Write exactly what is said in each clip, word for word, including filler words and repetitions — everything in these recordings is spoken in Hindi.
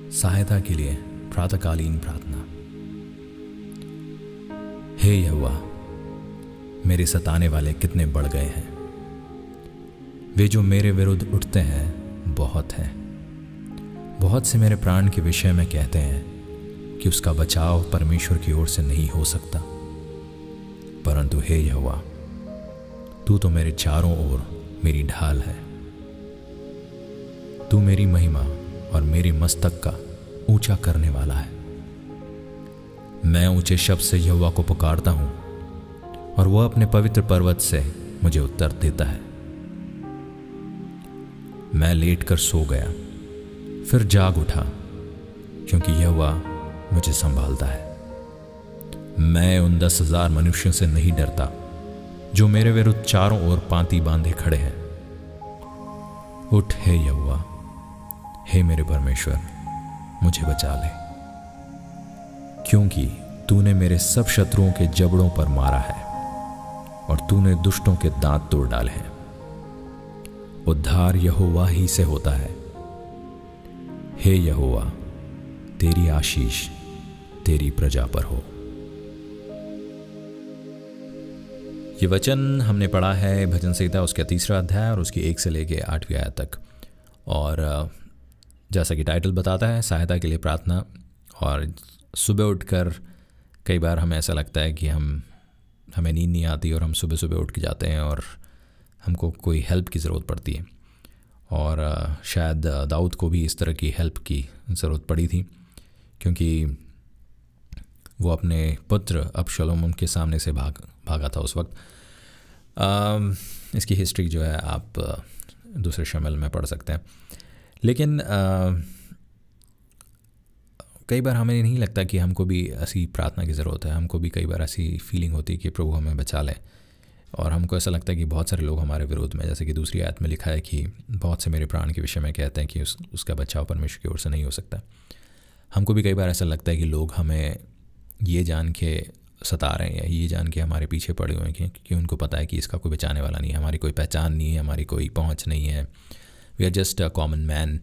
सहायता के लिए प्रातःकालीन प्रार्थना। हे यहोवा, मेरे सताने वाले कितने बढ़ गए हैं, वे जो मेरे विरुद्ध उठते हैं बहुत हैं। बहुत से मेरे प्राण के विषय में कहते हैं कि उसका बचाव परमेश्वर की ओर से नहीं हो सकता। परंतु हे यहोवा, तू तो मेरे चारों ओर मेरी ढाल है। तू मेरी महिमा और मेरे मस्तक का ऊंचा करने वाला है। मैं ऊंचे शब्द से यहोवा को पुकारता हूं और वह अपने पवित्र पर्वत से मुझे उत्तर देता है। मैं लेटकर सो गया, फिर जाग उठा, क्योंकि यहोवा मुझे संभालता है। मैं उन दस हजार मनुष्यों से नहीं डरता जो मेरे विरुद्ध चारों ओर पांति बांधे खड़े हैं। उठ हे यहोवा, हे मेरे परमेश्वर, मुझे बचा ले, क्योंकि तूने मेरे सब शत्रुओं के जबड़ों पर मारा है और तूने दुष्टों के दांत तोड़ डाले हैं। उद्धार यहोवा ही से होता है। हे यहोवा, तेरी आशीष तेरी प्रजा पर हो। ये वचन हमने पढ़ा है भजन संहिता उसके तीसरा अध्याय और उसकी एक से लेके आठवीं आयत तक। और जैसा कि टाइटल बताता है, सहायता के लिए प्रार्थना। और सुबह उठकर कई बार हमें ऐसा लगता है कि हम हमें नींद नहीं आती और हम सुबह सुबह उठ के जाते हैं और हमको कोई हेल्प की ज़रूरत पड़ती है। और शायद दाऊद को भी इस तरह की हेल्प की ज़रूरत पड़ी थी, क्योंकि वो अपने पुत्र अबशलोम के सामने से भाग भागा था उस वक्त। आ, इसकी हिस्ट्री जो है आप दूसरे शमल में पढ़ सकते हैं। लेकिन आ, कई बार हमें नहीं लगता कि हमको भी ऐसी प्रार्थना की ज़रूरत है। हमको भी कई बार ऐसी फीलिंग होती है कि प्रभु हमें बचा लें, और हमको ऐसा लगता है कि बहुत सारे लोग हमारे विरोध में, जैसे कि दूसरी आयत में लिखा है कि बहुत से मेरे प्राण के विषय में कहते हैं कि उस, उसका बचाव परमेश्वर की ओर से नहीं हो सकता। हमको भी कई बार ऐसा लगता है कि लोग हमें ये जान के सता रहे हैं या ये जान के हमारे पीछे पड़े हुए हैं कि, कि उनको पता है कि इसका कोई बचाने वाला नहीं है, हमारी कोई पहचान नहीं है, हमारी कोई पहुंच नहीं है, we are just a common man.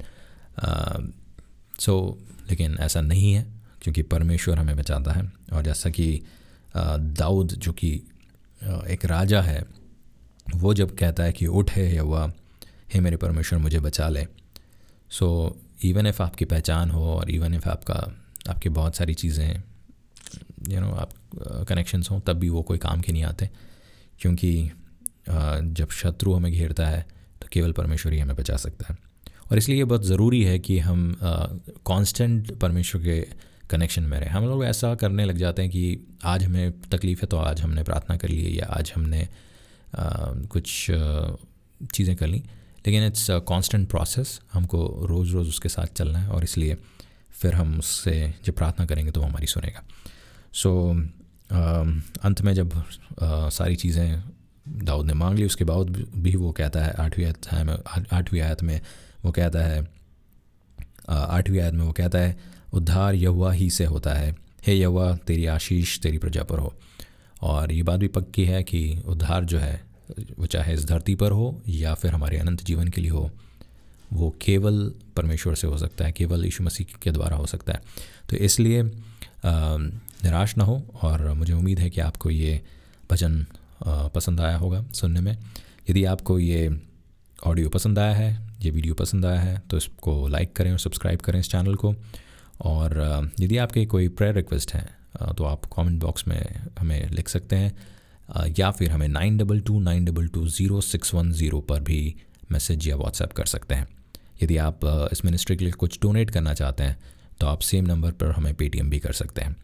So लेकिन ऐसा नहीं है, क्योंकि परमेश्वर हमें बचाता है। और जैसा कि uh, दाऊद जो कि uh, एक राजा है, वो जब कहता है कि उठ है यहोवा, हे मेरे परमेश्वर, मुझे बचा ले। सो इवन इफ़ आपकी पहचान हो और इवन इफ़ आपका आपकी बहुत सारी चीज़ें यू नो आप कनेक्शंस हों, तब भी वो कोई काम के नहीं आते, क्योंकि uh, जब शत्रु हमें घेरता है तो केवल परमेश्वर ही हमें बचा सकता है। और इसलिए ये बहुत ज़रूरी है कि हम कांस्टेंट uh, परमेश्वर के कनेक्शन में रहें। हम लोग ऐसा करने लग जाते हैं कि आज हमें तकलीफ़ है तो आज हमने प्रार्थना कर ली है, या आज हमने uh, कुछ uh, चीज़ें कर ली, लेकिन इट्स अ कांस्टेंट प्रोसेस। हमको रोज़ रोज़ उसके साथ चलना है, और इसलिए फिर हम उससे जब प्रार्थना करेंगे तो वो हमारी सुनेगा। सो so, uh, अंत में जब uh, सारी चीज़ें दाऊद ने मांग ली, उसके बाद भी वो कहता है आठवीं अध्याय में आठवीं आयत में वो कहता है आठवीं आयत में वो कहता है उद्धार यहोवा ही से होता है। हे यहोवा, तेरी आशीष तेरी प्रजा पर हो। और ये बात भी पक्की है कि उद्धार जो है वो चाहे इस धरती पर हो या फिर हमारे अनंत जीवन के लिए हो, वो केवल परमेश्वर से हो सकता है, केवल यीशु मसीह के द्वारा हो सकता है। तो इसलिए निराश ना हो, और मुझे उम्मीद है कि आपको ये भजन पसंद आया होगा सुनने में। यदि आपको ये ऑडियो पसंद आया है, ये वीडियो पसंद आया है, तो इसको लाइक करें और सब्सक्राइब करें इस चैनल को। और यदि आपके कोई प्रेयर रिक्वेस्ट हैं तो आप कमेंट बॉक्स में हमें लिख सकते हैं, या फिर हमें nine double two nine double two zero six one zero पर भी मैसेज या व्हाट्सएप कर सकते हैं। यदि आप इस मिनिस्ट्री के लिए कुछ डोनेट करना चाहते हैं तो आप सेम नंबर पर हमें पेटीएम भी कर सकते हैं।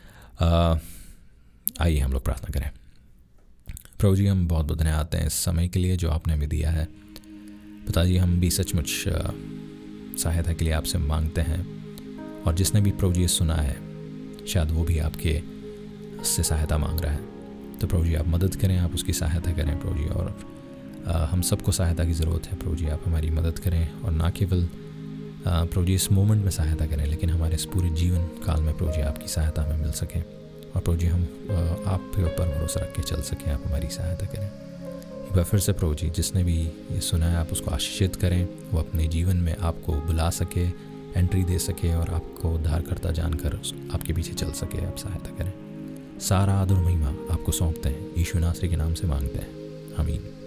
आइए हम लोग प्रार्थना करें। प्रभु जी, हम बहुत बहुत धन्यवाद हैं इस समय के लिए जो आपने हमें दिया है। पिताजी, हम भी सचमुच सहायता के लिए आपसे मांगते हैं, और जिसने भी प्रभु जी सुना है शायद वो भी आपके से सहायता मांग रहा है। तो प्रभु जी आप मदद करें, आप उसकी सहायता करें प्रभु जी। और आ, हम सबको सहायता की ज़रूरत है प्रभु जी, आप हमारी मदद करें, और ना केवल प्रभु जी इस मोमेंट में सहायता करें, लेकिन हमारे इस पूरे जीवन काल में प्रभु जी आपकी सहायता हमें मिल सके, और प्रभु जी हम आप के ऊपर भरोसा रख के चल सकें। आप हमारी सहायता करें। एक बार फिर से प्रभु जी, जिसने भी ये सुना है आप उसको आशीषित करें, वो अपने जीवन में आपको बुला सके, एंट्री दे सके और आपको उद्धारकर्ता जानकर आपके पीछे चल सके, आप सहायता करें। सारा आदर महिमा आपको सौंपते हैं, यीशु नासरी के नाम से मांगते हैं, आमीन।